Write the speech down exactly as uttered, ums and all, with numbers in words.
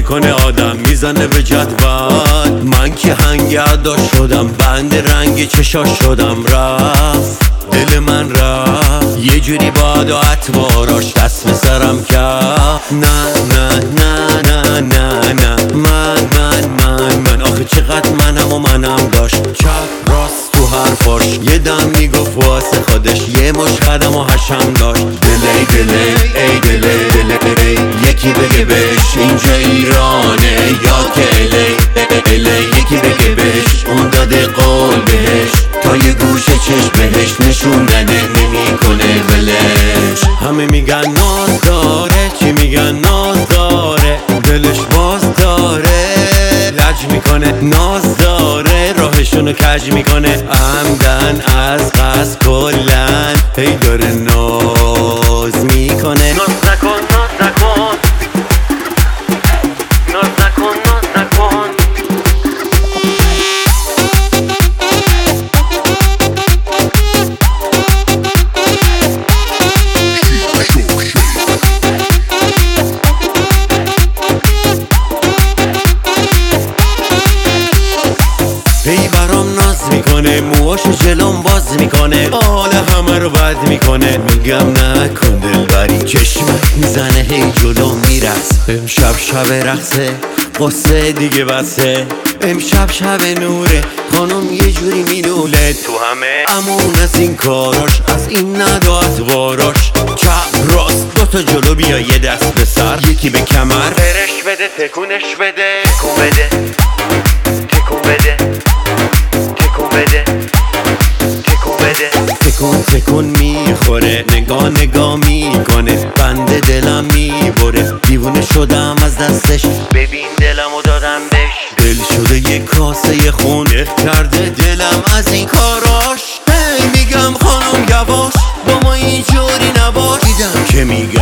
میکنه آدم میزنه به جدول. من که هنگردا شدم بند رنگ چشاش شدم. رفت دل من رفت یه جوری باد و اتواراش دست به سرم کرد. نه نه نه نه نه نه من من من من آخه چقدر منم و منم داشت. چپ راست تو حرفاش یه دم میگفت واسه خودش، یه مش قدم و حشم داشت. دلی دلی ای دلی دلی یکی بگه بهش اینجا ایرانه یا که الی الی یکی بگه بهش اون داده قول بهش تا یه گوشه چشم بهش نشوندنه نمیکنه ولش. همه میگن ناز داره، چی میگن ناز داره، دلش باز داره لج میکنه. ناز داره راهشونو کج میکنه عمدن از قصد کلن هی داره ناز میکنه. ناز نکن ناز نکن ناز نکن ناز نکن. هی برام ناز میکنه، موهاشو جلوم باز میکنه، حال همه رو بد میکنه. میگم نکن دلبری، چشمک میزنه هی جلو میرس. امشب شب رقصه قصه دیگه بسه، امشب شب نوره خانم یه جوری مینوله تو همه. امون از این کاراش از این نداد واراش. چپ راست دوتا جلو بیا یه دست به سر یکی به کمر. فرش بده تکونش بده تکون بده تکون بده تکون بده تکون بده. تکون تکون میخوره نگاه نگاه میکنه بنده دلم میبره. دیوونه شدم از دستش ببین دلمو دادم بهش. دل شده یه کاسه خون کرده دلم از این کاراش. هی میگم خانم یواش با ما اینجوری نباش. دیدم که میگه